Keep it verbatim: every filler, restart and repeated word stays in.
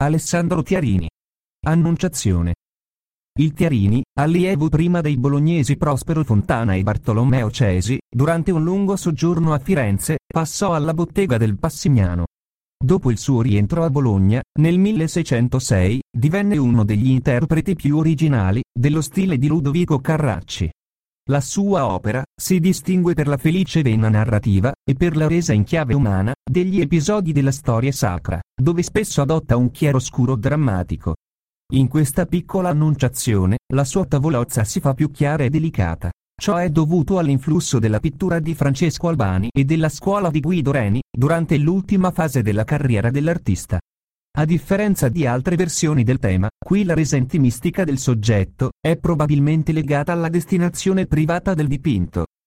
Alessandro Tiarini. Annunciazione. Il Tiarini, allievo prima dei bolognesi Prospero Fontana e Bartolomeo Cesi, durante un lungo soggiorno a Firenze, passò alla bottega del Passignano. Dopo il suo rientro a Bologna, nel milleseicentosei, divenne uno degli interpreti più originali dello stile di Ludovico Carracci. La sua opera si distingue per la felice vena narrativa e per la resa in chiave umana degli episodi della storia sacra, dove spesso adotta un chiaroscuro drammatico. In questa piccola annunciazione, la sua tavolozza si fa più chiara e delicata. Ciò è dovuto all'influsso della pittura di Francesco Albani e della scuola di Guido Reni, durante l'ultima fase della carriera dell'artista. A differenza di altre versioni del tema, qui la resa intimistica del soggetto è probabilmente legata alla destinazione privata del dipinto,